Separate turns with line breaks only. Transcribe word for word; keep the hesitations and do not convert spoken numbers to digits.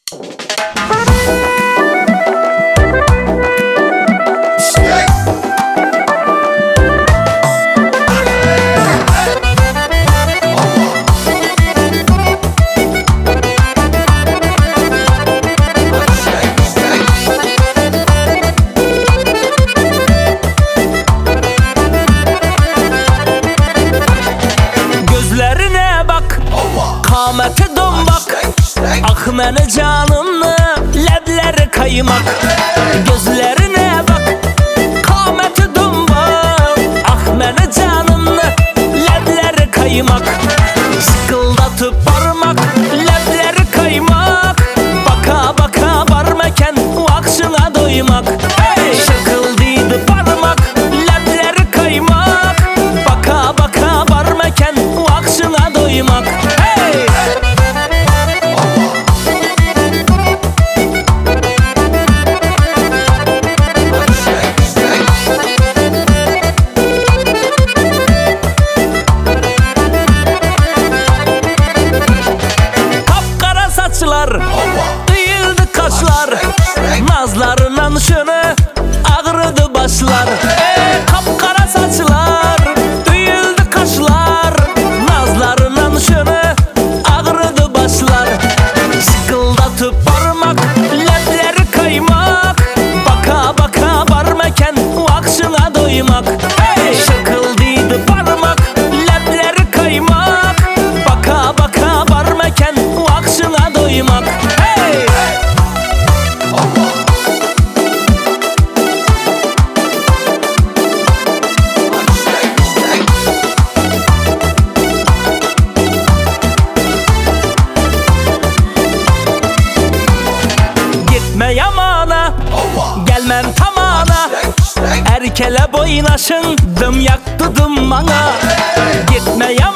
Gözlerine bak, kamete don bak. Ah mene canımlı, ləbləri kaymak. Gözlerine bak, kamete don bak. Ah mene canımlı, ləbləri kaymak. Sıkıldatıp parmak, ləbləri kaymak. Baka baka barmeken, vaxşına doymak. Hey! Şıkıldıydı parmak, ləbləri kaymak. Baka baka barmeken, vaxşına doymak. Hey! Kapkara saçlar, değildi kaşlar. Nazlarından şunu ağrıdı başlar. Ey kapkara saçlar, değildi kaşlar. Nazlarından şunu ağrıdı başlar. Sıkıldatıp parmak, ləbləri kaymak. Baka baka barmeken, vaxşına doymak. Hey! Şıkıldıydı parmak, ləbləri kaymak. Baka baka barmeken, vaxşına doymak. Hey! Gitme yamana, gelmem tamana. Erkele boynaşın, dım yaktı dım bana. Gitme yamana,